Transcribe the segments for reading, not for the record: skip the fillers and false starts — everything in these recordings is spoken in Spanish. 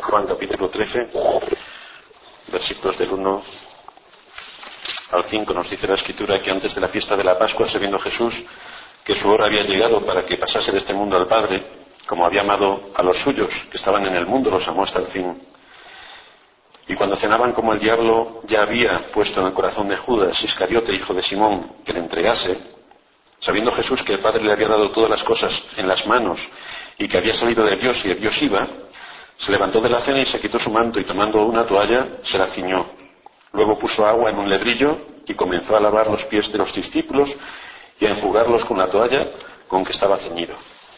Juan capítulo 13, versículos del 1 al 5, nos dice la Escritura que antes de la fiesta de la Pascua, sabiendo Jesús que su hora había llegado para que pasase de este mundo al Padre, como había amado a los suyos que estaban en el mundo, los amó hasta el fin. Y cuando cenaban, como el diablo ya había puesto en el corazón de Judas Iscariote, hijo de Simón, que le entregase, sabiendo Jesús que el Padre le había dado todas las cosas en las manos y que había salido de Dios y de Dios iba, se levantó de la cena y se quitó su manto y tomando una toalla se la ciñó. Luego puso agua en un lebrillo y comenzó a lavar los pies de los discípulos y a enjugarlos con la toalla con que estaba ceñido.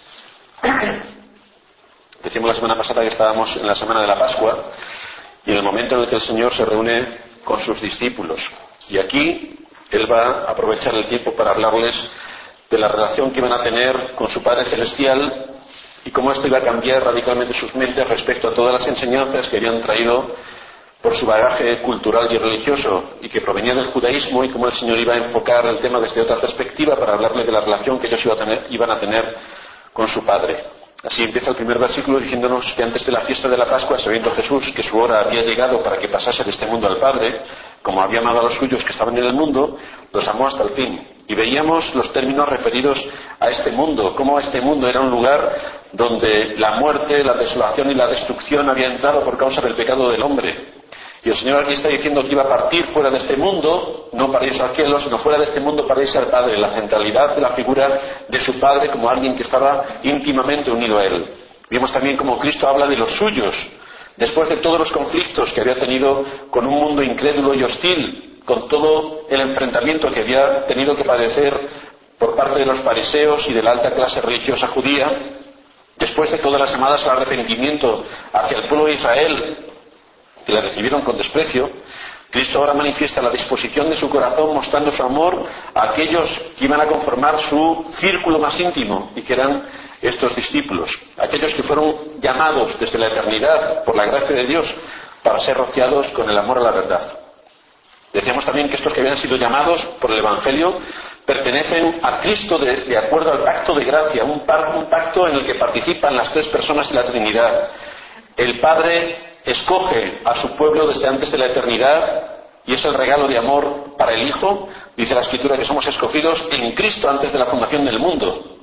Decimos la semana pasada que estábamos en la semana de la Pascua y en el momento en el que el Señor se reúne con sus discípulos. Y aquí Él va a aprovechar el tiempo para hablarles de la relación que iban a tener con su Padre Celestial y cómo esto iba a cambiar radicalmente sus mentes respecto a todas las enseñanzas que habían traído por su bagaje cultural y religioso y que provenía del judaísmo, y cómo el Señor iba a enfocar el tema desde otra perspectiva para hablarle de la relación que ellos iban a tener con su Padre. Así empieza el primer versículo diciéndonos que antes de la fiesta de la Pascua, sabiendo Jesús que su hora había llegado para que pasase de este mundo al Padre, como había amado a los suyos que estaban en el mundo, los amó hasta el fin. Y veíamos los términos referidos a este mundo, cómo este mundo era un lugar donde la muerte, la desolación y la destrucción habían entrado por causa del pecado del hombre. Y el Señor aquí está diciendo que iba a partir fuera de este mundo, no para irse al cielo, sino fuera de este mundo para irse al Padre, la centralidad de la figura de su Padre como alguien que estaba íntimamente unido a Él. Vimos también cómo Cristo habla de los suyos, después de todos los conflictos que había tenido con un mundo incrédulo y hostil, con todo el enfrentamiento que había tenido que padecer por parte de los fariseos y de la alta clase religiosa judía, después de todas las llamadas al arrepentimiento hacia el pueblo de Israel, que la recibieron con desprecio, Cristo ahora manifiesta la disposición de su corazón mostrando su amor a aquellos que iban a conformar su círculo más íntimo y que eran estos discípulos, aquellos que fueron llamados desde la eternidad por la gracia de Dios para ser rociados con el amor a la verdad. Decíamos también que estos que habían sido llamados por el Evangelio pertenecen a Cristo de acuerdo al pacto de gracia, un pacto en el que participan las tres personas de la Trinidad. El Padre escoge a su pueblo desde antes de la eternidad y es el regalo de amor para el Hijo. Dice la Escritura que somos escogidos en Cristo antes de la fundación del mundo.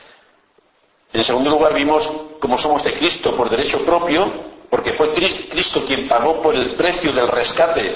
En segundo lugar, vimos cómo somos de Cristo por derecho propio, porque fue Cristo quien pagó por el precio del rescate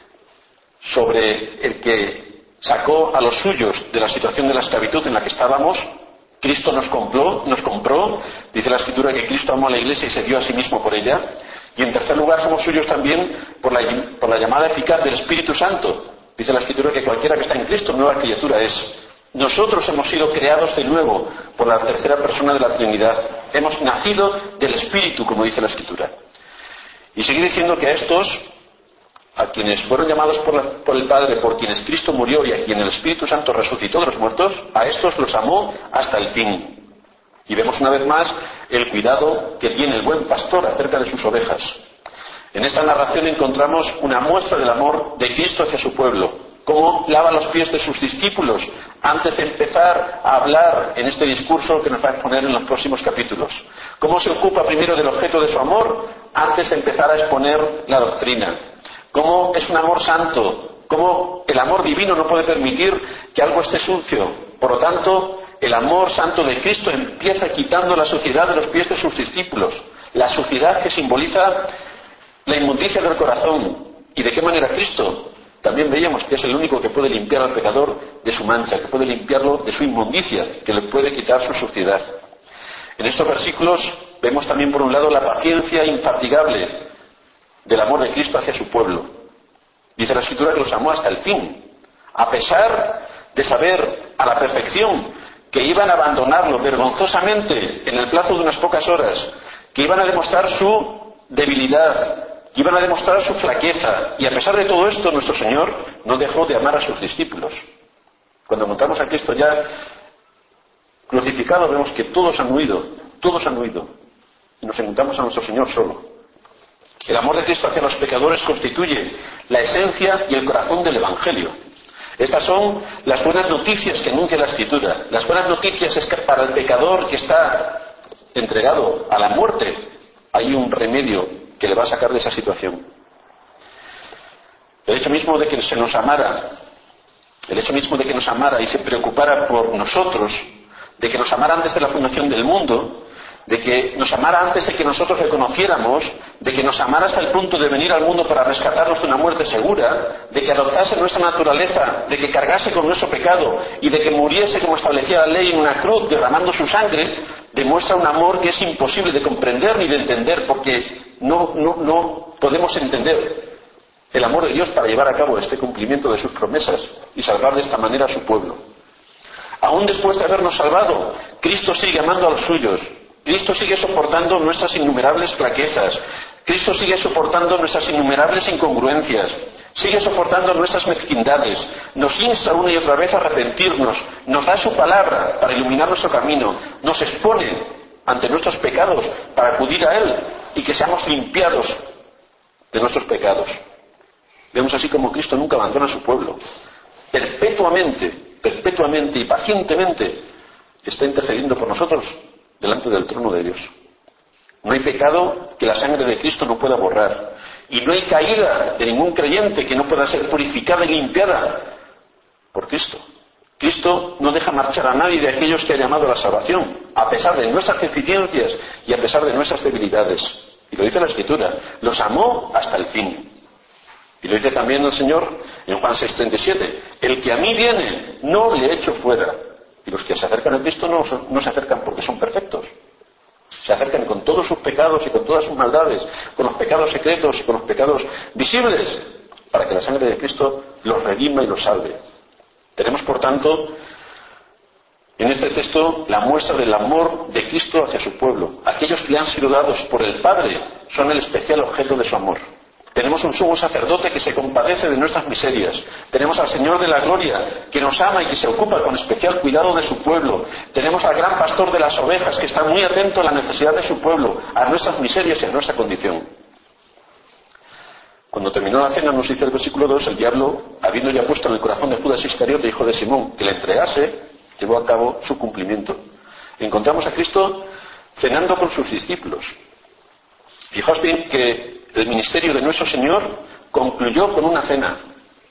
sobre el que sacó a los suyos de la situación de la esclavitud en la que estábamos. Cristo nos compró, dice la Escritura que Cristo amó a la Iglesia y se dio a sí mismo por ella. Y en tercer lugar, somos suyos también por la llamada eficaz del Espíritu Santo. Dice la Escritura que cualquiera que está en Cristo, nueva criatura es. Nosotros hemos sido creados de nuevo por la tercera persona de la Trinidad. Hemos nacido del Espíritu, como dice la Escritura. Y sigue diciendo que a estos, a quienes fueron llamados por el Padre, por quienes Cristo murió y a quien el Espíritu Santo resucitó de los muertos, a estos los amó hasta el fin. Y vemos una vez más el cuidado que tiene el buen pastor acerca de sus ovejas. En esta narración encontramos una muestra del amor de Cristo hacia su pueblo, cómo lava los pies de sus discípulos antes de empezar a hablar en este discurso que nos va a exponer en los próximos capítulos, cómo se ocupa primero del objeto de su amor antes de empezar a exponer la doctrina, cómo es un amor santo, cómo el amor divino no puede permitir que algo esté sucio. Por lo tanto, el amor santo de Cristo empieza quitando la suciedad de los pies de sus discípulos, la suciedad que simboliza la inmundicia del corazón. ¿Y de qué manera Cristo? También veíamos que es el único que puede limpiar al pecador de su mancha, que puede limpiarlo de su inmundicia, que le puede quitar su suciedad. En estos versículos vemos también por un lado la paciencia infatigable del amor de Cristo hacia su pueblo. Dice la Escritura que los amó hasta el fin, a pesar de saber a la perfección que iban a abandonarlo vergonzosamente en el plazo de unas pocas horas, que iban a demostrar su debilidad, que iban a demostrar su flaqueza, y a pesar de todo esto nuestro Señor no dejó de amar a sus discípulos. Cuando encontramos a Cristo ya crucificado vemos que todos han huido, y nos encontramos a nuestro Señor solo. El amor de Cristo hacia los pecadores constituye la esencia y el corazón del Evangelio. Estas son las buenas noticias que anuncia la Escritura. Las buenas noticias es que para el pecador que está entregado a la muerte hay un remedio que le va a sacar de esa situación. El hecho mismo de que se nos amara, el hecho mismo de que nos amara y se preocupara por nosotros, de que nos amara antes de la fundación del mundo, de que nos amara antes de que nosotros le conociéramos, de que nos amara hasta el punto de venir al mundo para rescatarnos de una muerte segura, de que adoptase nuestra naturaleza, de que cargase con nuestro pecado y de que muriese como establecía la ley en una cruz derramando su sangre, demuestra un amor que es imposible de comprender ni de entender, porque no podemos entender el amor de Dios para llevar a cabo este cumplimiento de sus promesas y salvar de esta manera a su pueblo. Aún después de habernos salvado, Cristo sigue amando a los suyos. Cristo sigue soportando nuestras innumerables flaquezas. Cristo sigue soportando nuestras innumerables incongruencias. Sigue soportando nuestras mezquindades. Nos insta una y otra vez a arrepentirnos. Nos da su palabra para iluminar nuestro camino. Nos expone ante nuestros pecados para acudir a Él y que seamos limpiados de nuestros pecados. Vemos así como Cristo nunca abandona a su pueblo. Perpetuamente y pacientemente está intercediendo por nosotros delante del trono de Dios. No hay pecado que la sangre de Cristo no pueda borrar. Y no hay caída de ningún creyente que no pueda ser purificada y limpiada por Cristo. Cristo no deja marchar a nadie de aquellos que ha llamado a la salvación, a pesar de nuestras deficiencias y a pesar de nuestras debilidades. Y lo dice la Escritura, los amó hasta el fin. Y lo dice también el Señor en Juan 6:37, el que a mí viene, no le echo fuera. Y los que se acercan a Cristo no se acercan porque son perfectos. Se acercan con todos sus pecados y con todas sus maldades, con los pecados secretos y con los pecados visibles, para que la sangre de Cristo los redima y los salve. Tenemos, por tanto, en este texto la muestra del amor de Cristo hacia su pueblo. Aquellos que le han sido dados por el Padre son el especial objeto de su amor. Tenemos un sumo sacerdote que se compadece de nuestras miserias. Tenemos al Señor de la Gloria que nos ama y que se ocupa con especial cuidado de su pueblo. Tenemos al gran pastor de las ovejas que está muy atento a la necesidad de su pueblo, a nuestras miserias y a nuestra condición. Cuando terminó la cena, nos dice el versículo 2, el diablo, habiendo ya puesto en el corazón de Judas Iscariote, hijo de Simón, que le entregase, llevó a cabo su cumplimiento. Encontramos a Cristo cenando con sus discípulos. Fijaos bien que el ministerio de nuestro Señor concluyó con una cena.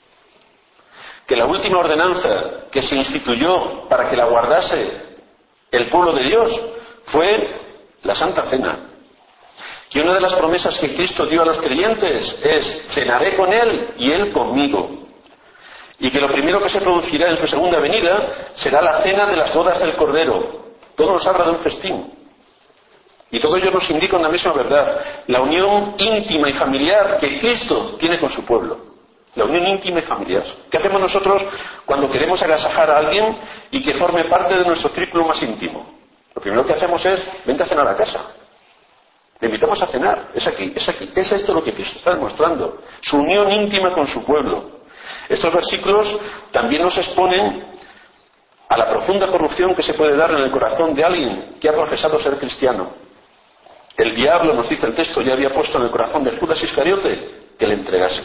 Que la última ordenanza que se instituyó para que la guardase el pueblo de Dios fue la Santa Cena. Que una de las promesas que Cristo dio a los creyentes es: cenaré con Él y Él conmigo. Y que lo primero que se producirá en su segunda venida será la cena de las bodas del Cordero. Todo nos habla de un festín. Y todo ello nos indica una misma verdad: la unión íntima y familiar que Cristo tiene con su pueblo. La unión íntima y familiar. ¿Qué hacemos nosotros cuando queremos agasajar a alguien y que forme parte de nuestro círculo más íntimo? Lo primero que hacemos es: vente a cenar a casa. Le invitamos a cenar. Es aquí, es aquí. Es esto lo que Cristo está demostrando. Su unión íntima con su pueblo. Estos versículos también nos exponen a la profunda corrupción que se puede dar en el corazón de alguien que ha profesado ser cristiano. El diablo, nos dice el texto, ya había puesto en el corazón de Judas Iscariote que le entregase.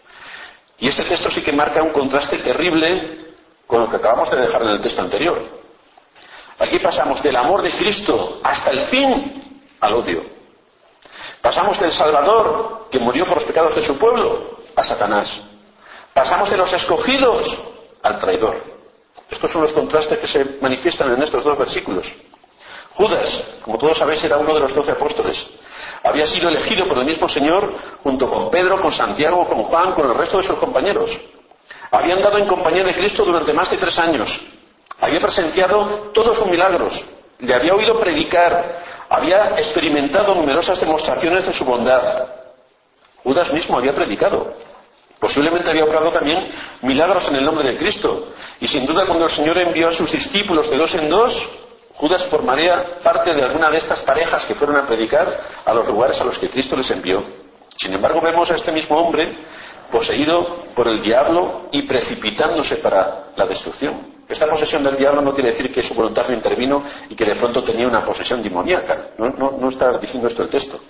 Y este texto sí que marca un contraste terrible con lo que acabamos de dejar en el texto anterior. Aquí pasamos del amor de Cristo hasta el fin al odio. Pasamos del Salvador, que murió por los pecados de su pueblo, a Satanás. Pasamos de los escogidos al traidor. Estos son los contrastes que se manifiestan en estos dos versículos. Judas, como todos sabéis, era uno de los 12 apóstoles. Había sido elegido por el mismo Señor junto con Pedro, con Santiago, con Juan, con el resto de sus compañeros. Había andado en compañía de Cristo durante más de 3 años. Había presenciado todos sus milagros. Le había oído predicar. Había experimentado numerosas demostraciones de su bondad. Judas mismo había predicado. Posiblemente había obrado también milagros en el nombre de Cristo. Y sin duda, cuando el Señor envió a sus discípulos de 2 en 2, Judas formaría parte de alguna de estas parejas que fueron a predicar a los lugares a los que Cristo les envió. Sin embargo, vemos a este mismo hombre poseído por el diablo y precipitándose para la destrucción. Esta posesión del diablo no quiere decir que su voluntad no intervino y que de pronto tenía una posesión demoníaca. No está diciendo esto el texto.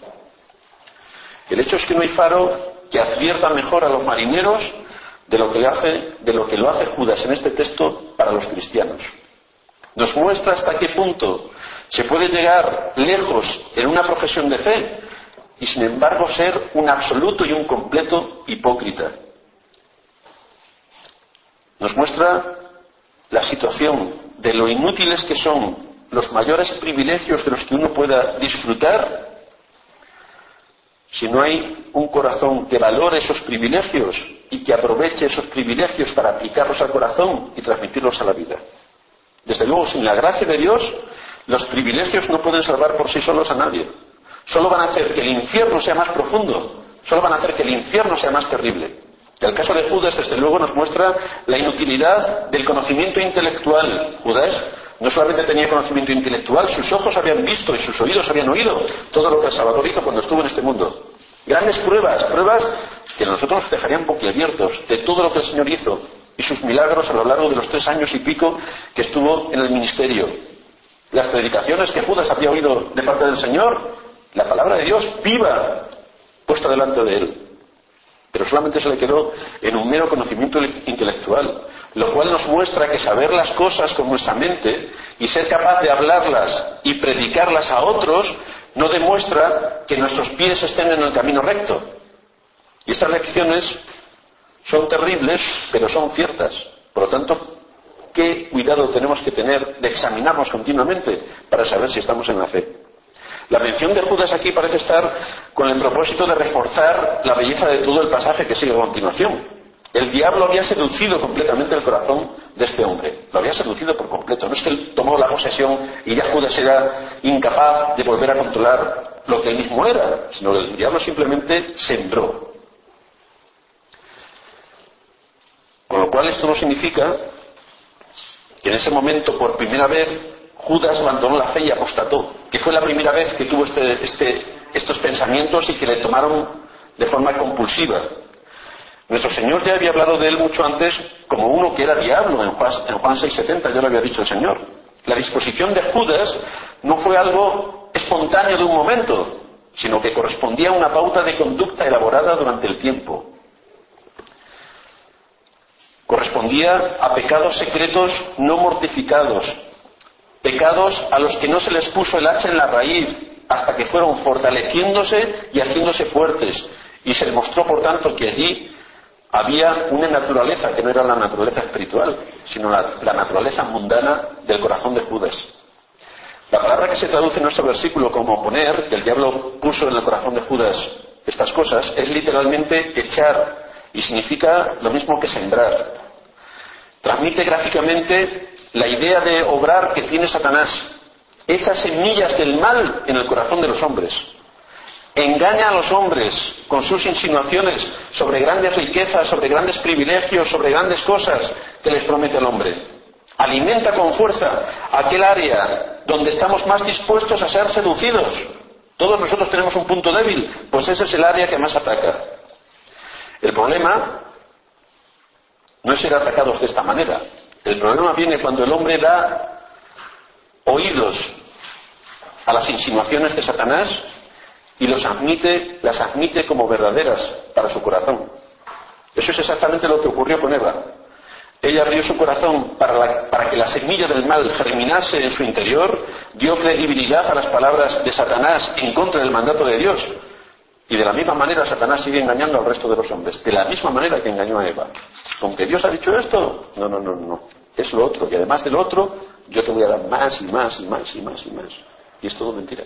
El hecho es que no hay faro que advierta mejor a los marineros de lo que lo hace Judas en este texto para los cristianos. Nos muestra hasta qué punto se puede llegar lejos en una profesión de fe y sin embargo ser un absoluto y un completo hipócrita. Nos muestra la situación de lo inútiles que son los mayores privilegios de los que uno pueda disfrutar si no hay un corazón que valore esos privilegios y que aproveche esos privilegios para aplicarlos al corazón y transmitirlos a la vida. Desde luego, sin la gracia de Dios, los privilegios no pueden salvar por sí solos a nadie. Solo van a hacer que el infierno sea más profundo, solo van a hacer que el infierno sea más terrible. El caso de Judas, desde luego, nos muestra la inutilidad del conocimiento intelectual. Judas no solamente tenía conocimiento intelectual, sus ojos habían visto y sus oídos habían oído todo lo que el Salvador hizo cuando estuvo en este mundo. Grandes pruebas que a nosotros nos dejarían boquiabiertos de todo lo que el Señor hizo y sus milagros a lo largo de los 3 años y pico que estuvo en el ministerio. Las predicaciones que Judas había oído de parte del Señor, la palabra de Dios viva puesta delante de él. Pero solamente se le quedó en un mero conocimiento intelectual, lo cual nos muestra que saber las cosas con nuestra mente y ser capaz de hablarlas y predicarlas a otros no demuestra que nuestros pies estén en el camino recto. Y estas lecciones son terribles, pero son ciertas. Por lo tanto, ¿qué cuidado tenemos que tener de examinarnos continuamente para saber si estamos en la fe? La mención de Judas aquí parece estar con el propósito de reforzar la belleza de todo el pasaje que sigue a continuación. El diablo había seducido completamente el corazón de este hombre. Lo había seducido por completo. No es que él tomó la posesión y ya Judas era incapaz de volver a controlar lo que él mismo era, sino que el diablo simplemente sembró. Con lo cual esto no significa que en ese momento, por primera vez, Judas abandonó la fe y apostató, que fue la primera vez que tuvo estos pensamientos y que le tomaron de forma compulsiva. Nuestro Señor ya había hablado de él mucho antes como uno que era diablo, en Juan 6:70 ya lo había dicho el Señor. La disposición de Judas no fue algo espontáneo de un momento, sino que correspondía a una pauta de conducta elaborada durante el tiempo. Correspondía a pecados secretos no mortificados, pecados a los que no se les puso el hacha en la raíz hasta que fueron fortaleciéndose y haciéndose fuertes, y se demostró por tanto que allí había una naturaleza que no era la naturaleza espiritual, sino la naturaleza mundana del corazón de Judas. La palabra que se traduce en nuestro versículo como poner, que el diablo puso en el corazón de Judas estas cosas, es literalmente echar, y significa lo mismo que sembrar. Transmite gráficamente la idea de obrar que tiene Satanás. Echa semillas del mal en el corazón de los hombres. Engaña a los hombres con sus insinuaciones sobre grandes riquezas, sobre grandes privilegios, sobre grandes cosas que les promete el hombre. Alimenta con fuerza aquel área donde estamos más dispuestos a ser seducidos. Todos nosotros tenemos un punto débil, pues ese es el área que más ataca. El problema no es ser atacados de esta manera. El problema viene cuando el hombre da oídos a las insinuaciones de Satanás y las admite como verdaderas para su corazón. Eso es exactamente lo que ocurrió con Eva. Ella abrió su corazón para que la semilla del mal germinase en su interior, dio credibilidad a las palabras de Satanás en contra del mandato de Dios. Y de la misma manera Satanás sigue engañando al resto de los hombres, de la misma manera que engañó a Eva. ¿Con que Dios ha dicho esto? No. Es lo otro, y además del otro, yo te voy a dar más y más y más y más y más. Y es todo mentira.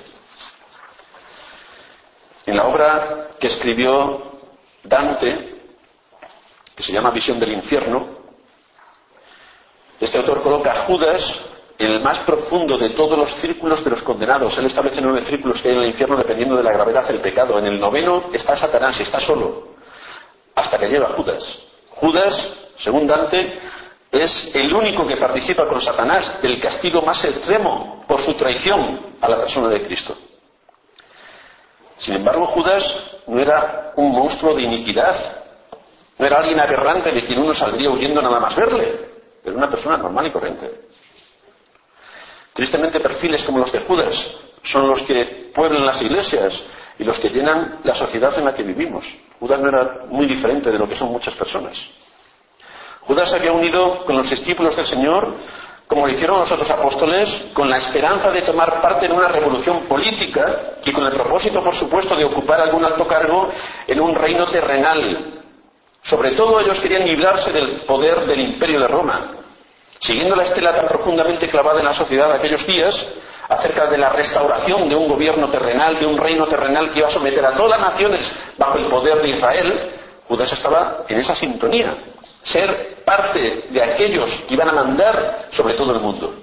En la obra que escribió Dante, que se llama Visión del Infierno, este autor coloca a Judas en el más profundo de todos los círculos de los condenados. Él establece 9 círculos que hay en el infierno dependiendo de la gravedad del pecado. En el 9º está Satanás, está solo, hasta que llega Judas. Judas, según Dante, es el único que participa con Satanás del castigo más extremo por su traición a la persona de Cristo. Sin embargo, Judas no era un monstruo de iniquidad, no era alguien aberrante de quien uno saldría huyendo nada más verle, era una persona normal y corriente. Tristemente, perfiles como los de Judas son los que pueblan las iglesias y los que llenan la sociedad en la que vivimos. Judas no era muy diferente de lo que son muchas personas. Judas se había unido con los discípulos del Señor como lo hicieron los otros apóstoles, con la esperanza de tomar parte en una revolución política y con el propósito, por supuesto, de ocupar algún alto cargo en un reino terrenal. Sobre todo ellos querían librarse del poder del imperio de Roma, siguiendo la estela tan profundamente clavada en la sociedad de aquellos días acerca de la restauración de un gobierno terrenal, de un reino terrenal que iba a someter a todas las naciones bajo el poder de Israel. Judas estaba en esa sintonía, ser parte de aquellos que iban a mandar sobre todo el mundo.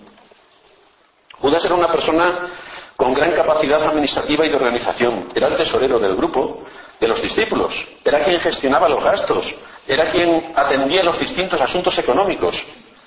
Judas era una persona con gran capacidad administrativa y de organización. Era el tesorero del grupo, de los discípulos. Era quien gestionaba los gastos. Era quien atendía los distintos asuntos económicos.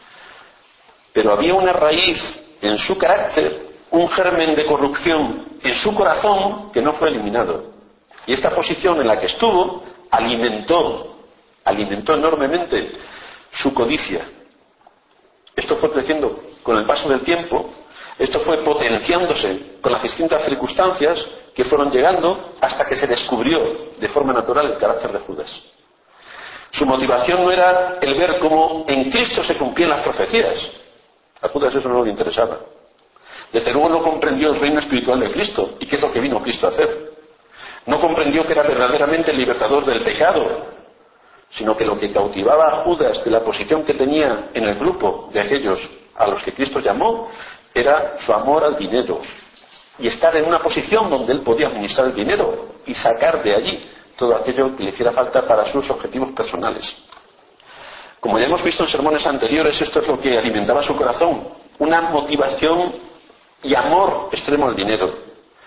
Pero había una raíz en su carácter, un germen de corrupción en su corazón que no fue eliminado. Y esta posición en la que estuvo alimentó enormemente su codicia. Esto fue creciendo con el paso del tiempo, esto fue potenciándose con las distintas circunstancias que fueron llegando hasta que se descubrió de forma natural el carácter de Judas. Su motivación no era el ver cómo en Cristo se cumplían las profecías. A Judas eso no le interesaba. Desde luego no comprendió el reino espiritual de Cristo y qué es lo que vino Cristo a hacer. No comprendió que era verdaderamente el libertador del pecado, sino que lo que cautivaba a Judas de la posición que tenía en el grupo de aquellos a los que Cristo llamó era su amor al dinero y estar en una posición donde él podía administrar el dinero y sacar de allí todo aquello que le hiciera falta para sus objetivos personales. Como ya hemos visto en sermones anteriores, esto es lo que alimentaba su corazón, una motivación y amor extremo al dinero.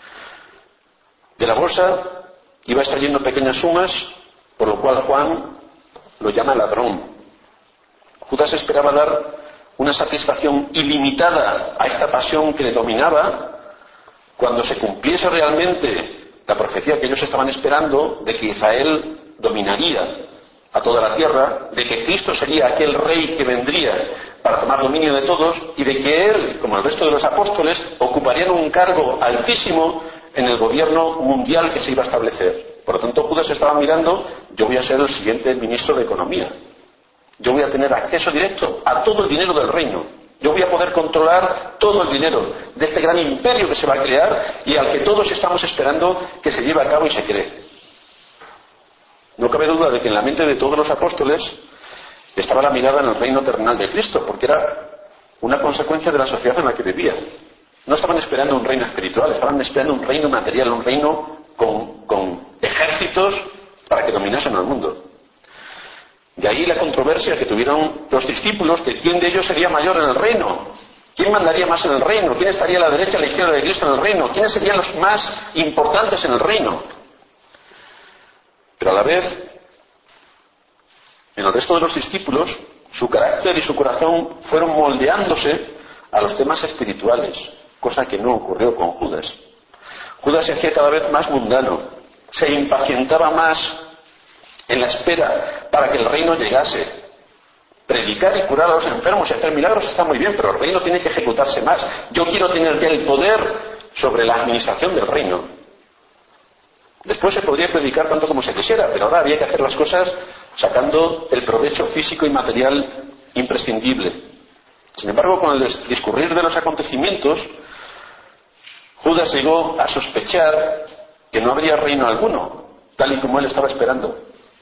De la bolsa iba extrayendo pequeñas sumas, por lo cual Juan lo llama ladrón. Judas esperaba dar una satisfacción ilimitada a esta pasión que le dominaba cuando se cumpliese realmente la profecía que ellos estaban esperando de que Israel dominaría a toda la tierra, de que Cristo sería aquel rey que vendría para tomar dominio de todos y de que él, como el resto de los apóstoles, ocuparían un cargo altísimo en el gobierno mundial que se iba a establecer. Por lo tanto, Judas estaba mirando, yo voy a ser el siguiente ministro de Economía. Yo voy a tener acceso directo a todo el dinero del reino. Yo voy a poder controlar todo el dinero de este gran imperio que se va a crear y al que todos estamos esperando que se lleve a cabo y se cree. No cabe duda de que en la mente de todos los apóstoles estaba la mirada en el reino terrenal de Cristo, porque era una consecuencia de la sociedad en la que vivían. No estaban esperando un reino espiritual, estaban esperando un reino material, un reino con ejércitos para que dominasen el mundo. De ahí la controversia que tuvieron los discípulos de quién de ellos sería mayor en el reino, quién mandaría más en el reino, quién estaría a la derecha y a la izquierda de Cristo en el reino, quiénes serían los más importantes en el reino. Pero a la vez, en el resto de los discípulos, su carácter y su corazón fueron moldeándose a los temas espirituales, cosa que no ocurrió con Judas. Judas se hacía cada vez más mundano, se impacientaba más en la espera para que el reino llegase. Predicar y curar a los enfermos y hacer milagros está muy bien, pero el reino tiene que ejecutarse más. Yo quiero tener ya el poder sobre la administración del reino. Después se podría predicar tanto como se quisiera, pero ahora había que hacer las cosas sacando el provecho físico y material imprescindible. Sin embargo, con el discurrir de los acontecimientos, Judas llegó a sospechar que no habría reino alguno, tal y como él estaba esperando.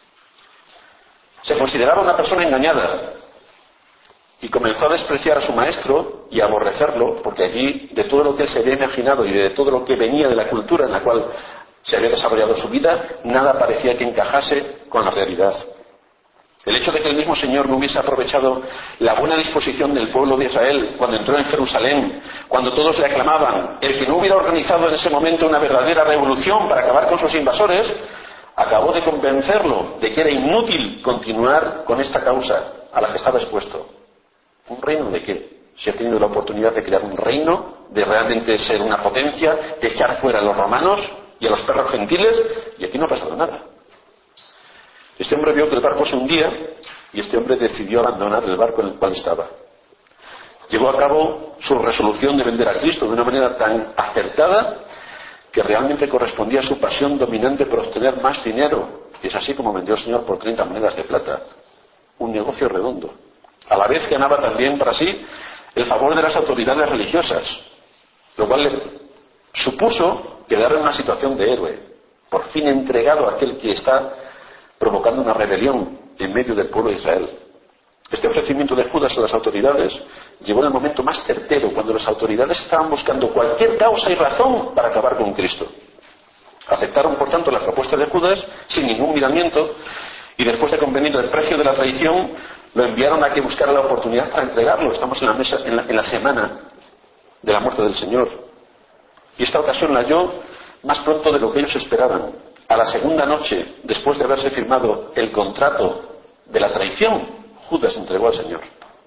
Se consideraba una persona engañada y comenzó a despreciar a su maestro y a aborrecerlo, porque allí, de todo lo que él se había imaginado y de todo lo que venía de la cultura en la cual se había desarrollado su vida, nada parecía que encajase con la realidad. El hecho de que el mismo Señor no hubiese aprovechado la buena disposición del pueblo de Israel cuando entró en Jerusalén, cuando todos le aclamaban, el que no hubiera organizado en ese momento una verdadera revolución para acabar con sus invasores, acabó de convencerlo de que era inútil continuar con esta causa a la que estaba expuesto. ¿Un reino de qué? Si ha tenido la oportunidad de crear un reino, de realmente ser una potencia, de echar fuera a los romanos y a los perros gentiles, y aquí no ha pasado nada. Este hombre vio que el barco se hundía y este hombre decidió abandonar el barco en el cual estaba. Llevó a cabo su resolución de vender a Cristo de una manera tan acertada que realmente correspondía a su pasión dominante por obtener más dinero. Y es así como vendió el Señor por 30 monedas de plata. Un negocio redondo. A la vez ganaba también para sí el favor de las autoridades religiosas, lo cual le supuso quedar en una situación de héroe, por fin entregado a aquel que está provocando una rebelión en medio del pueblo de Israel. Este ofrecimiento de Judas a las autoridades llegó en el momento más certero, cuando las autoridades estaban buscando cualquier causa y razón para acabar con Cristo. Aceptaron, por tanto, la propuesta de Judas sin ningún miramiento, y después de convenir el precio de la traición, lo enviaron a que buscara la oportunidad para entregarlo. Estamos en la semana de la muerte del Señor. Y esta ocasión la halló más pronto de lo que ellos esperaban. A la segunda noche, después de haberse firmado el contrato de la traición, Judas entregó al Señor.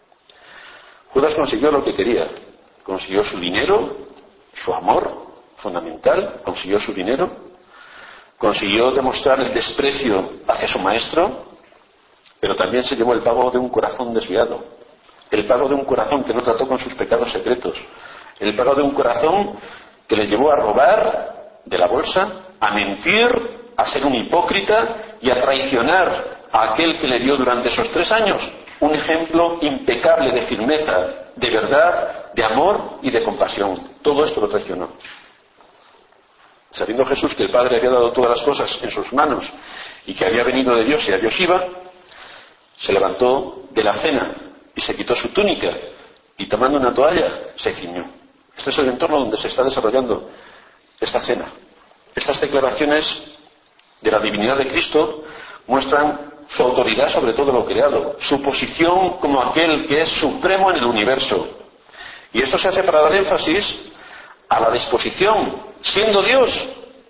Judas consiguió lo que quería. Consiguió su dinero, su amor fundamental, consiguió su dinero, consiguió demostrar el desprecio hacia su maestro, pero también se llevó el pago de un corazón desviado, el pago de un corazón que no trató con sus pecados secretos, el pago de un corazón que le llevó a robar de la bolsa, a mentir, a ser un hipócrita y a traicionar a aquel que le dio durante esos 3 años un ejemplo impecable de firmeza, de verdad, de amor y de compasión. Todo esto lo traicionó. Sabiendo Jesús que el Padre había dado todas las cosas en sus manos y que había venido de Dios y a Dios iba, se levantó de la cena y se quitó su túnica y tomando una toalla se ciñó. Este es el entorno donde se está desarrollando esta cena. Estas declaraciones de la divinidad de Cristo muestran su autoridad sobre todo lo creado, su posición como aquel que es supremo en el universo. Y esto se hace para dar énfasis a la disposición, siendo Dios,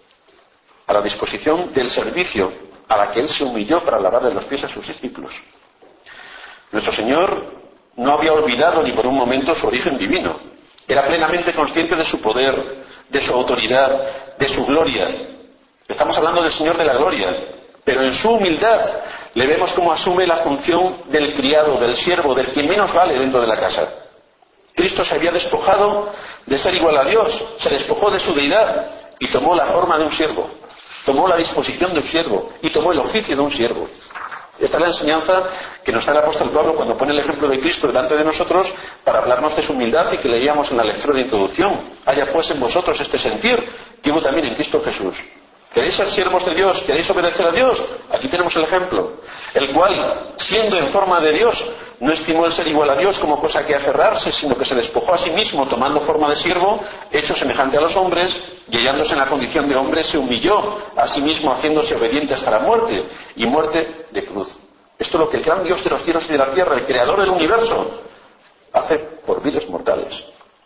a la disposición del servicio a la que Él se humilló para lavarle los pies a sus discípulos. Nuestro Señor no había olvidado ni por un momento su origen divino. Era plenamente consciente de su poder, de su autoridad, de su gloria. Estamos hablando del Señor de la gloria, pero en su humildad le vemos cómo asume la función del criado, del siervo, del que menos vale dentro de la casa. Cristo se había despojado de ser igual a Dios, se despojó de su deidad y tomó la forma de un siervo, tomó la disposición de un siervo y tomó el oficio de un siervo. Esta es la enseñanza que nos da el apóstol Pablo cuando pone el ejemplo de Cristo delante de nosotros para hablarnos de su humildad y que leíamos en la lectura de introducción. Haya pues en vosotros este sentir que hubo también en Cristo Jesús. ¿Queréis ser siervos de Dios? ¿Queréis obedecer a Dios? Aquí tenemos el ejemplo. El cual, siendo en forma de Dios, no estimó el ser igual a Dios como cosa que aferrarse, sino que se despojó a sí mismo tomando forma de siervo, hecho semejante a los hombres, y hallándose en la condición de hombre, se humilló a sí mismo haciéndose obediente hasta la muerte, y muerte de cruz. Esto es lo que el gran Dios de los cielos y de la tierra, el creador del universo, hace por viles mortales.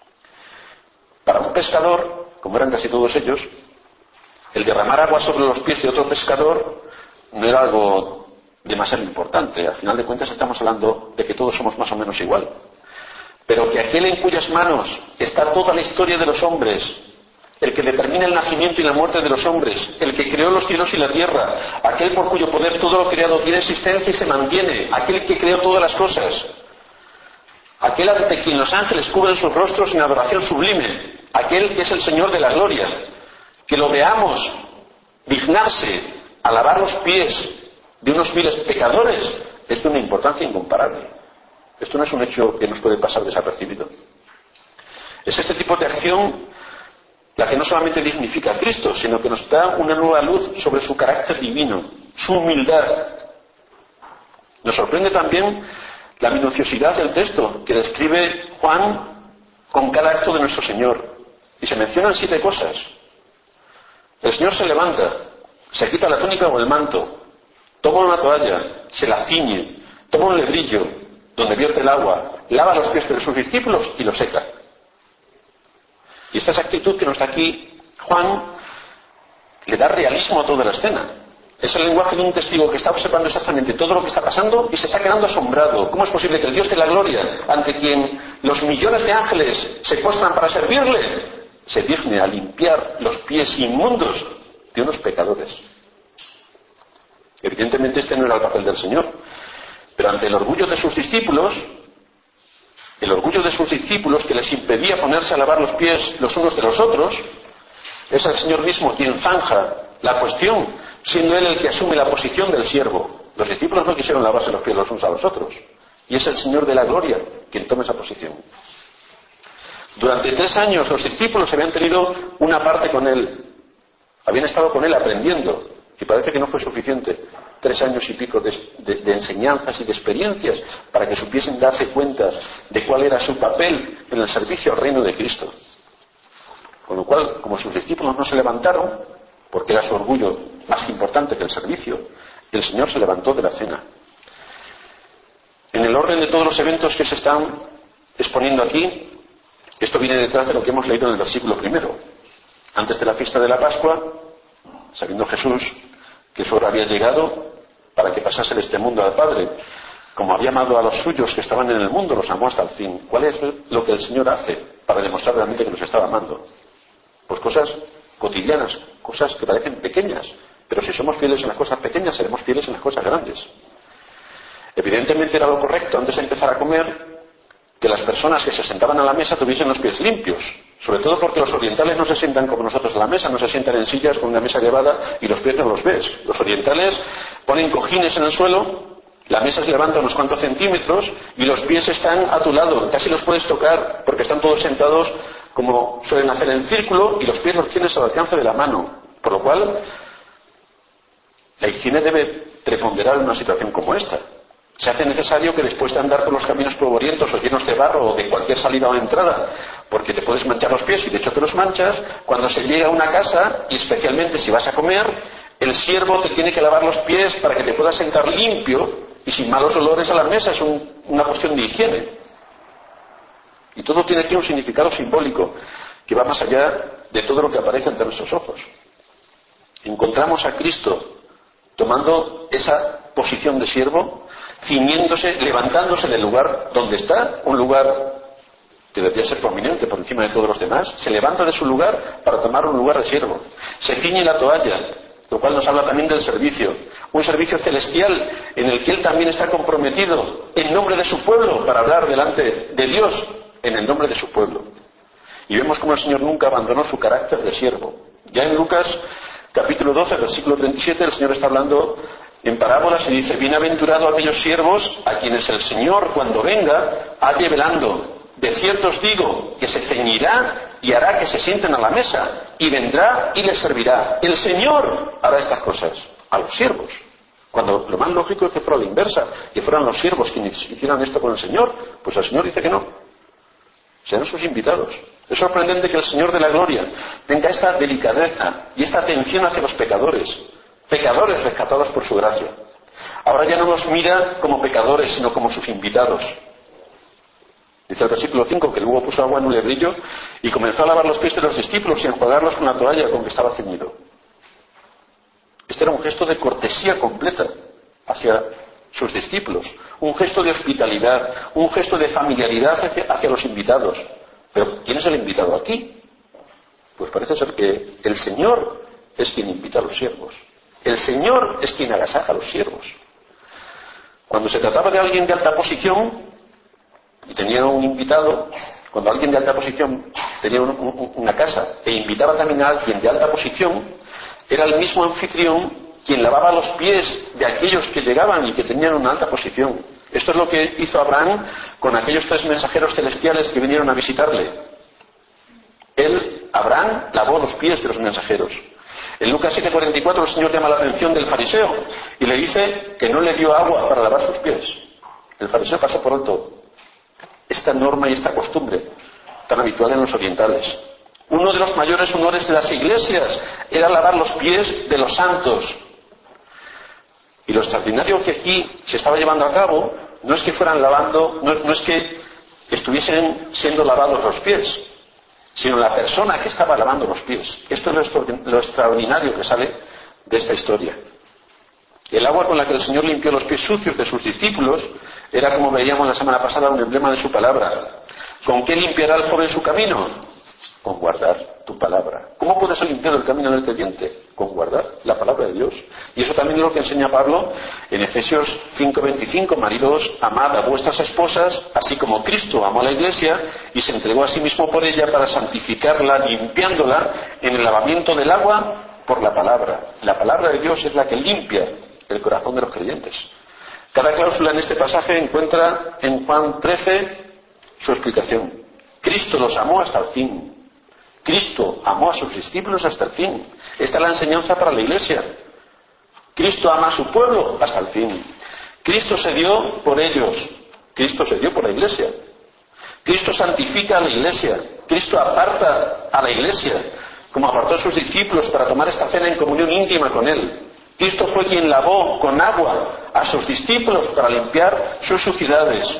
Para un pescador, como eran casi todos ellos, el derramar agua sobre los pies de otro pescador no era algo demasiado importante. Al final de cuentas estamos hablando de que todos somos más o menos igual. Pero que aquel en cuyas manos está toda la historia de los hombres, el que determina el nacimiento y la muerte de los hombres, el que creó los cielos y la tierra, aquel por cuyo poder todo lo creado tiene existencia y se mantiene, aquel que creó todas las cosas, aquel ante quien los ángeles cubren sus rostros en adoración sublime, aquel que es el Señor de la gloria, que lo veamos dignarse a lavar los pies de unos viles pecadores, es de una importancia incomparable. Esto no es un hecho que nos puede pasar desapercibido. Es este tipo de acción la que no solamente dignifica a Cristo, sino que nos da una nueva luz sobre su carácter divino, su humildad. Nos sorprende también la minuciosidad del texto que describe Juan con cada acto de nuestro Señor. Y se mencionan 7 cosas. El Señor se levanta, se quita la túnica o el manto, toma una toalla, se la ciñe, toma un lebrillo donde vierte el agua, lava los pies de sus discípulos y los seca. Y esta es la actitud que nos da aquí Juan, le da realismo a toda la escena. Es el lenguaje de un testigo que está observando exactamente todo lo que está pasando y se está quedando asombrado. ¿Cómo es posible que el Dios de la gloria, ante quien los millones de ángeles se postran para servirle, se digne a limpiar los pies inmundos de unos pecadores? Evidentemente este no era el papel del Señor, pero ante el orgullo de sus discípulos, que les impedía ponerse a lavar los pies los unos de los otros, es el Señor mismo quien zanja la cuestión, siendo Él el que asume la posición del siervo. Los discípulos no quisieron lavarse los pies los unos a los otros, y es el Señor de la gloria quien toma esa posición. Durante 3 años los discípulos habían tenido una parte con él, habían estado con él aprendiendo, y parece que no fue suficiente 3 años y pico de enseñanzas y de experiencias para que supiesen darse cuenta de cuál era su papel en el servicio al reino de Cristo. Con lo cual, como sus discípulos no se levantaron, porque era su orgullo más importante que el servicio, el Señor se levantó de la cena. En el orden de todos los eventos que se están exponiendo aquí, esto viene detrás de lo que hemos leído en el versículo 1. Antes de la fiesta de la Pascua, sabiendo Jesús que su hora había llegado para que pasase de este mundo al Padre, como había amado a los suyos que estaban en el mundo, los amó hasta el fin. ¿Cuál es lo que el Señor hace para demostrar realmente que nos estaba amando? Pues cosas cotidianas, cosas que parecen pequeñas, pero si somos fieles en las cosas pequeñas, seremos fieles en las cosas grandes. Evidentemente era lo correcto, antes de empezar a comer, que las personas que se sentaban a la mesa tuviesen los pies limpios, sobre todo porque los orientales no se sientan como nosotros a la mesa, no se sientan en sillas con una mesa elevada y los pies no los ves. Los orientales ponen cojines en el suelo, la mesa se levanta unos cuantos centímetros y los pies están a tu lado, casi los puedes tocar porque están todos sentados como suelen hacer en círculo y los pies los tienes al alcance de la mano, por lo cual la higiene debe preponderar en una situación como esta. Se hace necesario que después de andar por los caminos polvorientos o llenos de barro o de cualquier salida o entrada, porque te puedes manchar los pies y de hecho te los manchas, cuando se llega a una casa, y especialmente si vas a comer, el siervo te tiene que lavar los pies para que te puedas sentar limpio y sin malos olores a la mesa. Es una cuestión de higiene. Y todo tiene aquí un significado simbólico que va más allá de todo lo que aparece ante nuestros ojos. Encontramos a Cristo tomando esa posición de siervo, ciñéndose, levantándose del lugar donde está, un lugar que debería ser prominente por encima de todos los demás, se levanta de su lugar para tomar un lugar de siervo, se ciñe la toalla, lo cual nos habla también del servicio, un servicio celestial en el que él también está comprometido en nombre de su pueblo para hablar delante de Dios en el nombre de su pueblo. Y vemos como el Señor nunca abandonó su carácter de siervo. Ya en Lucas capítulo 12, versículo 37, el Señor está hablando en parábolas y dice: bienaventurado aquellos siervos a quienes el Señor, cuando venga, halle velando. De cierto os digo que se ceñirá y hará que se sienten a la mesa, y vendrá y les servirá. El Señor hará estas cosas a los siervos. Cuando lo más lógico es que fuera la inversa, que fueran los siervos quienes hicieran esto con el Señor, pues el Señor dice que no. Serán sus invitados. Es sorprendente que el Señor de la Gloria tenga esta delicadeza y esta atención hacia los pecadores rescatados por su gracia. Ahora ya no los mira como pecadores, sino como sus invitados. Dice el versículo 5 que luego puso agua en un lebrillo y comenzó a lavar los pies de los discípulos y a enjuagarlos con la toalla con que estaba ceñido. Este era un gesto de cortesía completa hacia sus discípulos, un gesto de hospitalidad, un gesto de familiaridad hacia los invitados. Pero ¿quién es el invitado aquí? Pues parece ser que el Señor es quien invita a los siervos. El Señor es quien agasaja a los siervos. Cuando se trataba de alguien de alta posición y tenía un invitado, cuando alguien de alta posición tenía una casa e invitaba también a alguien de alta posición, era el mismo anfitrión quien lavaba los pies de aquellos que llegaban y que tenían una alta posición. Esto es lo que hizo Abraham con aquellos 3 mensajeros celestiales que vinieron a visitarle. Abraham lavó los pies de los mensajeros. En Lucas 7:44 el Señor llama la atención del fariseo y le dice que no le dio agua para lavar sus pies. El fariseo pasó por alto esta norma y esta costumbre tan habitual en los orientales. Uno de los mayores honores de las iglesias era lavar los pies de los santos. Y lo extraordinario que aquí se estaba llevando a cabo no es que fueran lavando, no es que estuviesen siendo lavados los pies, sino la persona que estaba lavando los pies. Esto es lo extraordinario que sale de esta historia. El agua con la que el Señor limpió los pies sucios de sus discípulos era, como veíamos la semana pasada, un emblema de su palabra. ¿Con qué limpiará el joven su camino? Con guardar tu palabra. ¿Cómo puede ser limpiado el camino del creyente? Con guardar la palabra de Dios. Y eso también es lo que enseña Pablo en Efesios 5:25. Maridos, amad a vuestras esposas, así como Cristo amó a la iglesia y se entregó a sí mismo por ella para santificarla, limpiándola en el lavamiento del agua por la palabra. La palabra de Dios es la que limpia el corazón de los creyentes. Cada cláusula en este pasaje encuentra en Juan 13 su explicación. Cristo los amó hasta el fin. Cristo amó a sus discípulos hasta el fin. Esta es la enseñanza para la Iglesia. Cristo ama a su pueblo hasta el fin. Cristo se dio por ellos. Cristo se dio por la Iglesia. Cristo santifica a la Iglesia. Cristo aparta a la Iglesia, como apartó a sus discípulos para tomar esta cena en comunión íntima con Él. Cristo fue quien lavó con agua a sus discípulos para limpiar sus suciedades.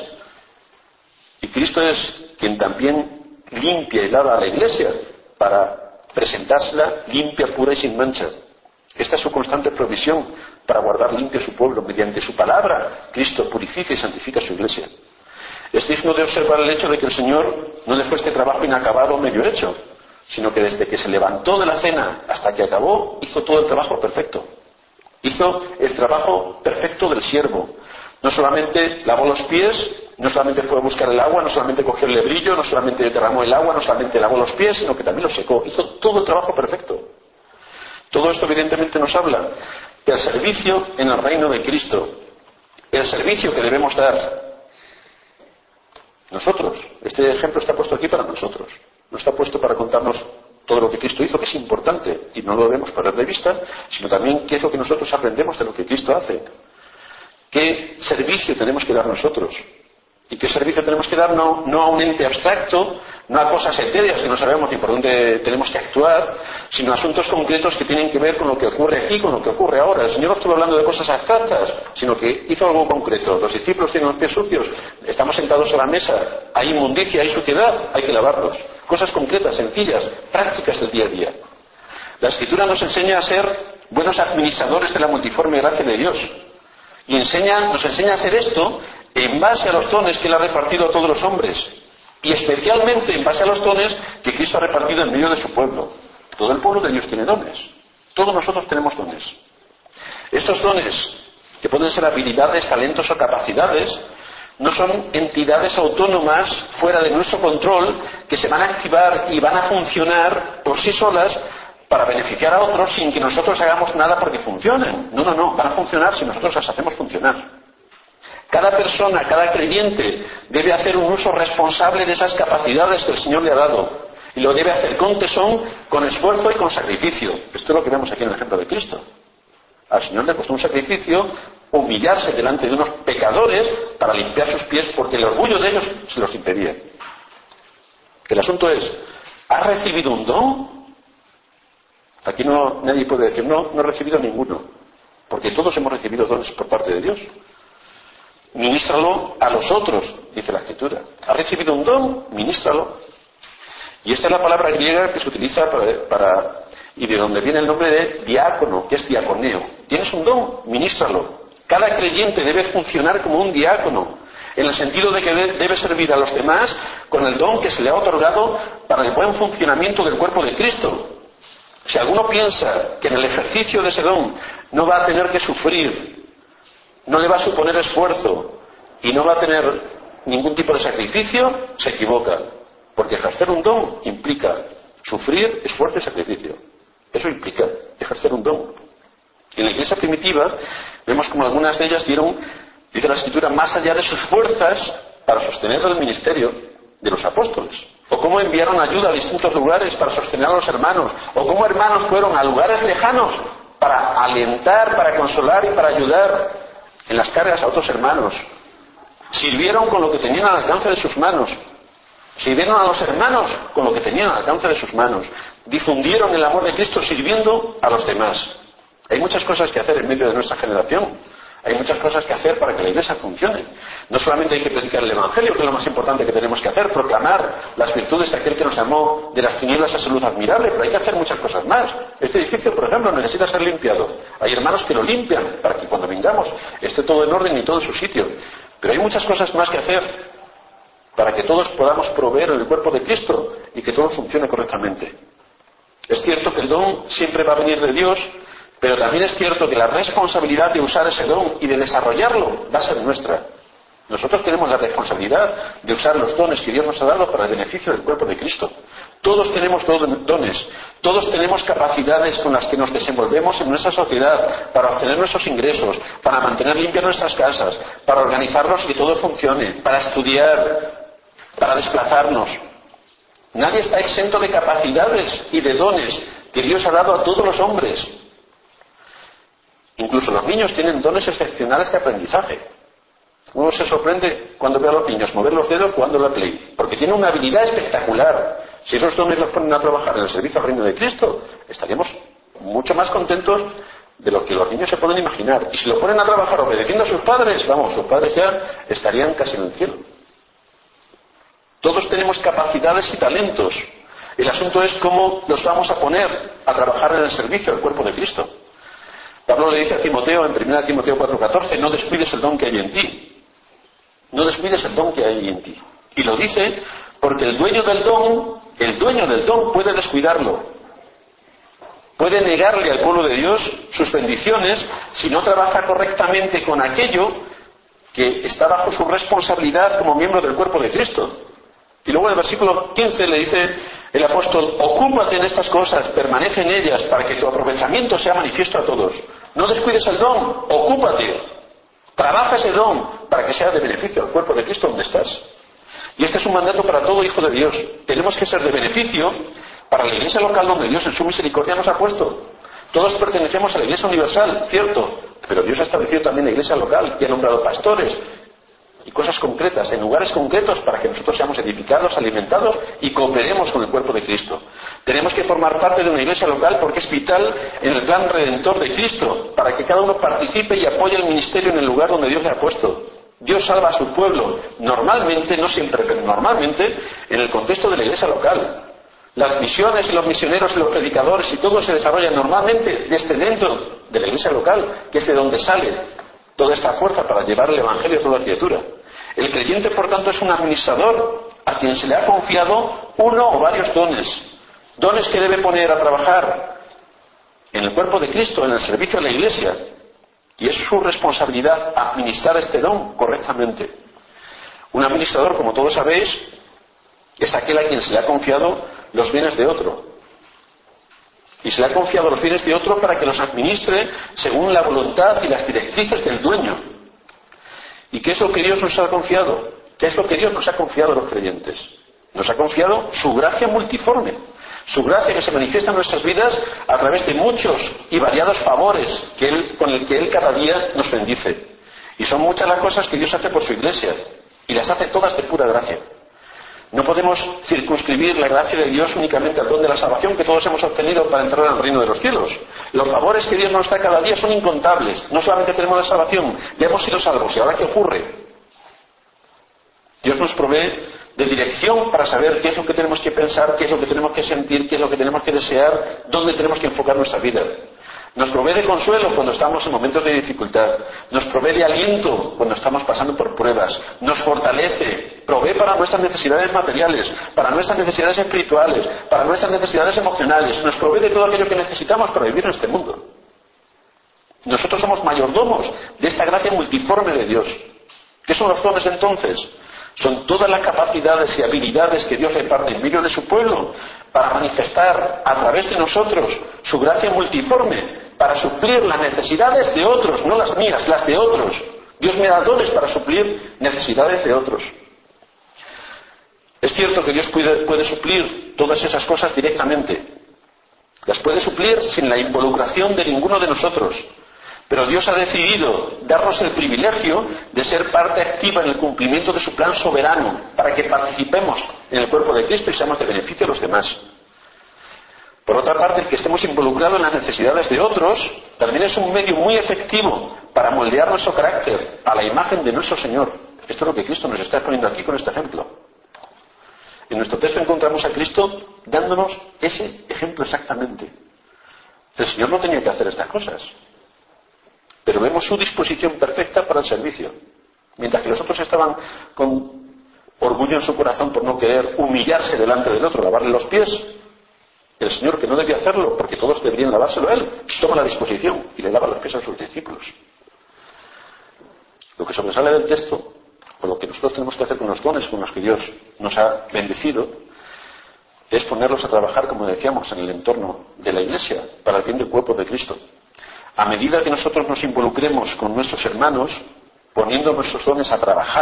Y Cristo es quien también limpia y lava a la Iglesia para presentársela limpia, pura y sin mancha. Esta es su constante provisión para guardar limpio su pueblo. Mediante su palabra, Cristo purifica y santifica su Iglesia. Es digno de observar el hecho de que el Señor no dejó este trabajo inacabado o medio hecho, sino que desde que se levantó de la cena hasta que acabó, hizo todo el trabajo perfecto. Hizo el trabajo perfecto del siervo. No solamente lavó los pies, no solamente fue a buscar el agua, no solamente cogió el lebrillo, no solamente derramó el agua, no solamente lavó los pies, sino que también los secó. Hizo todo el trabajo perfecto. Todo esto evidentemente nos habla del servicio en el reino de Cristo, el servicio que debemos dar nosotros. Este ejemplo está puesto aquí para nosotros, no está puesto para contarnos todo lo que Cristo hizo, que es importante y no lo debemos perder de vista, sino también qué es lo que nosotros aprendemos de lo que Cristo hace, qué servicio tenemos que dar nosotros. ¿Y qué servicio tenemos que dar? No a un ente abstracto, no a cosas etéreas que no sabemos ni por dónde tenemos que actuar, sino a asuntos concretos que tienen que ver con lo que ocurre aquí, con lo que ocurre ahora. El Señor no estuvo hablando de cosas abstractas, sino que hizo algo concreto. Los discípulos tienen los pies sucios, estamos sentados a la mesa, hay inmundicia, hay suciedad, hay que lavarlos. Cosas concretas, sencillas, prácticas del día a día. La Escritura nos enseña a ser buenos administradores de la multiforme gracia de Dios. Y nos enseña a hacer esto en base a los dones que Él ha repartido a todos los hombres, y especialmente en base a los dones que Cristo ha repartido en medio de su pueblo. Todo el pueblo de Dios tiene dones. Todos nosotros tenemos dones. Estos dones, que pueden ser habilidades, talentos o capacidades, no son entidades autónomas fuera de nuestro control que se van a activar y van a funcionar por sí solas para beneficiar a otros sin que nosotros hagamos nada porque funcionen. No, van a funcionar si nosotros las hacemos funcionar. Cada persona, cada creyente debe hacer un uso responsable de esas capacidades que el Señor le ha dado. Y lo debe hacer con tesón, con esfuerzo y con sacrificio. Esto es lo que vemos aquí en el ejemplo de Cristo. Al Señor le costó un sacrificio humillarse delante de unos pecadores para limpiar sus pies porque el orgullo de ellos se los impedía. El asunto es, ¿has recibido un don? Aquí nadie puede decir, no he recibido ninguno. Porque todos hemos recibido dones por parte de Dios. Ministralo a los otros, dice la Escritura. ¿Has recibido un don? Ministralo. Y esta es la palabra griega que se utiliza y de donde viene el nombre de diácono, que es diaconeo. ¿Tienes un don? Ministralo. Cada creyente debe funcionar como un diácono, en el sentido de que debe servir a los demás con el don que se le ha otorgado para el buen funcionamiento del cuerpo de Cristo. Si alguno piensa que en el ejercicio de ese don no va a tener que sufrir, no le va a suponer esfuerzo y no va a tener ningún tipo de sacrificio, se equivoca. Porque ejercer un don implica sufrir, esfuerzo y sacrificio. Eso implica ejercer un don. En la iglesia primitiva vemos como algunas de ellas dieron, dice la Escritura, más allá de sus fuerzas para sostener el ministerio de los apóstoles. O cómo enviaron ayuda a distintos lugares para sostener a los hermanos. O cómo hermanos fueron a lugares lejanos para alentar, para consolar y para ayudar en las cargas a otros hermanos. Sirvieron con lo que tenían al alcance de sus manos. Sirvieron a los hermanos con lo que tenían al alcance de sus manos. Difundieron el amor de Cristo sirviendo a los demás. Hay muchas cosas que hacer en medio de nuestra generación. Hay muchas cosas que hacer para que la iglesia funcione. No solamente hay que predicar el Evangelio, que es lo más importante que tenemos que hacer, proclamar las virtudes de aquel que nos llamó de las tinieblas a su luz admirable, pero hay que hacer muchas cosas más. Este edificio, por ejemplo, necesita ser limpiado. Hay hermanos que lo limpian para que cuando vengamos esté todo en orden y todo en su sitio. Pero hay muchas cosas más que hacer para que todos podamos proveer en el cuerpo de Cristo y que todo funcione correctamente. Es cierto que el don siempre va a venir de Dios, pero también es cierto que la responsabilidad de usar ese don y de desarrollarlo va a ser nuestra. Nosotros tenemos la responsabilidad de usar los dones que Dios nos ha dado para el beneficio del cuerpo de Cristo. Todos tenemos dones, todos tenemos capacidades con las que nos desenvolvemos en nuestra sociedad para obtener nuestros ingresos, para mantener limpias nuestras casas, para organizarnos y que todo funcione, para estudiar, para desplazarnos. Nadie está exento de capacidades y de dones que Dios ha dado a todos los hombres. Incluso los niños tienen dones excepcionales de aprendizaje. Uno se sorprende cuando ve a los niños mover los dedos jugando a la Play, porque tienen una habilidad espectacular. Si esos dones los ponen a trabajar en el servicio al reino de Cristo, estaríamos mucho más contentos de lo que los niños se pueden imaginar. Y si lo ponen a trabajar obedeciendo a sus padres, vamos, sus padres ya estarían casi en el cielo. Todos tenemos capacidades y talentos. El asunto es cómo los vamos a poner a trabajar en el servicio al cuerpo de Cristo. Pablo le dice a Timoteo en 1 Timoteo 4:14, no descuides el don que hay en ti. No descuides el don que hay en ti. Y lo dice porque el dueño del don puede descuidarlo. Puede negarle al pueblo de Dios sus bendiciones si no trabaja correctamente con aquello que está bajo su responsabilidad como miembro del cuerpo de Cristo. Y luego en el versículo 15 le dice el apóstol, ocúpate en estas cosas, permanece en ellas para que tu aprovechamiento sea manifiesto a todos. No descuides el don, ocúpate, trabaja ese don para que sea de beneficio al cuerpo de Cristo donde estás. Y este es un mandato para todo hijo de Dios. Tenemos que ser de beneficio para la iglesia local donde Dios en su misericordia nos ha puesto. Todos pertenecemos a la iglesia universal, cierto, pero Dios ha establecido también la iglesia local y ha nombrado pastores y cosas concretas, en lugares concretos, para que nosotros seamos edificados, alimentados y cooperemos con el cuerpo de Cristo. Tenemos que formar parte de una iglesia local porque es vital en el plan redentor de Cristo, para que cada uno participe y apoye el ministerio en el lugar donde Dios le ha puesto. Dios salva a su pueblo, normalmente, no siempre, pero normalmente, en el contexto de la iglesia local. Las misiones y los misioneros y los predicadores y todo se desarrolla normalmente desde dentro de la iglesia local, que es de donde sale toda esta fuerza para llevar el evangelio a toda criatura. El creyente, por tanto, es un administrador a quien se le ha confiado uno o varios dones que debe poner a trabajar en el cuerpo de Cristo, en el servicio de la iglesia, y es su responsabilidad administrar este don correctamente. Un administrador, como todos sabéis, es aquel a quien se le ha confiado los bienes de otro. Y se le ha confiado los bienes de otro para que los administre según la voluntad y las directrices del dueño. ¿Y qué es lo que Dios nos ha confiado? ¿Qué es lo que Dios nos ha confiado a los creyentes? Nos ha confiado su gracia multiforme, su gracia que se manifiesta en nuestras vidas a través de muchos y variados favores con el que Él cada día nos bendice. Y son muchas las cosas que Dios hace por su iglesia, y las hace todas de pura gracia. No podemos circunscribir la gracia de Dios únicamente al don de la salvación que todos hemos obtenido para entrar al reino de los cielos. Los favores que Dios nos da cada día son incontables. No solamente tenemos la salvación, ya hemos sido salvos. ¿Y ahora qué ocurre? Dios nos provee de dirección para saber qué es lo que tenemos que pensar, qué es lo que tenemos que sentir, qué es lo que tenemos que desear, dónde tenemos que enfocar nuestra vida. Nos provee de consuelo cuando estamos en momentos de dificultad. Nos provee de aliento cuando estamos pasando por pruebas. Nos fortalece. Provee para nuestras necesidades materiales, para nuestras necesidades espirituales, para nuestras necesidades emocionales. Nos provee de todo aquello que necesitamos para vivir en este mundo. Nosotros somos mayordomos de esta gracia multiforme de Dios. ¿Qué son los dones entonces? Son todas las capacidades y habilidades que Dios reparte en medio de su pueblo para manifestar a través de nosotros su gracia multiforme, para suplir las necesidades de otros, no las mías, las de otros. Dios me da dones para suplir necesidades de otros. Es cierto que Dios puede suplir todas esas cosas directamente. Las puede suplir sin la involucración de ninguno de nosotros. Pero Dios ha decidido darnos el privilegio de ser parte activa en el cumplimiento de su plan soberano para que participemos en el cuerpo de Cristo y seamos de beneficio a los demás. Por otra parte, el que estemos involucrados en las necesidades de otros también es un medio muy efectivo para moldear nuestro carácter a la imagen de nuestro Señor. Esto es lo que Cristo nos está poniendo aquí con este ejemplo. En nuestro texto encontramos a Cristo dándonos ese ejemplo exactamente. El Señor no tenía que hacer estas cosas, pero vemos su disposición perfecta para el servicio. Mientras que los otros estaban con orgullo en su corazón por no querer humillarse delante del otro, lavarle los pies, el Señor, que no debía hacerlo porque todos deberían lavárselo a Él, toma la disposición y le lava los pies a sus discípulos. Lo que sobresale del texto, o lo que nosotros tenemos que hacer con los dones con los que Dios nos ha bendecido, es ponerlos a trabajar, como decíamos, en el entorno de la Iglesia, para el bien del cuerpo de Cristo. A medida que nosotros nos involucremos con nuestros hermanos, poniendo nuestros dones a trabajar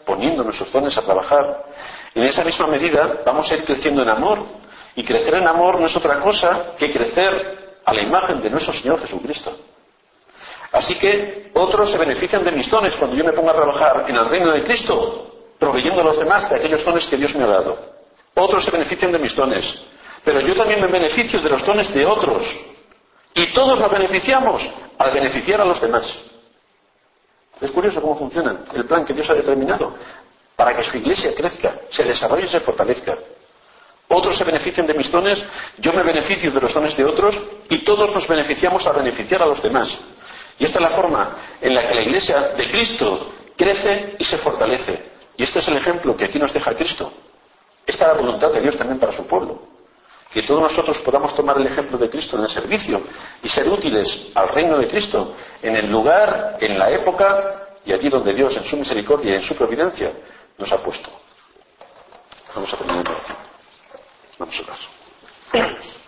poniendo nuestros dones a trabajar, en esa misma medida vamos a ir creciendo en amor. Y crecer en amor no es otra cosa que crecer a la imagen de nuestro Señor Jesucristo. Así que otros se benefician de mis dones cuando yo me pongo a trabajar en el reino de Cristo, proveyendo a los demás de aquellos dones que Dios me ha dado. Otros se benefician de mis dones, pero yo también me beneficio de los dones de otros. Y todos nos beneficiamos al beneficiar a los demás. Es curioso cómo funciona el plan que Dios ha determinado para que su iglesia crezca, se desarrolle y se fortalezca. Otros se benefician de mis dones, yo me beneficio de los dones de otros y todos nos beneficiamos a beneficiar a los demás. Y esta es la forma en la que la iglesia de Cristo crece y se fortalece. Y este es el ejemplo que aquí nos deja Cristo. Esta es la voluntad de Dios también para su pueblo. Que todos nosotros podamos tomar el ejemplo de Cristo en el servicio y ser útiles al reino de Cristo en el lugar, en la época y allí donde Dios en su misericordia y en su providencia nos ha puesto. Vamos a terminar la oración. Vamos a orar.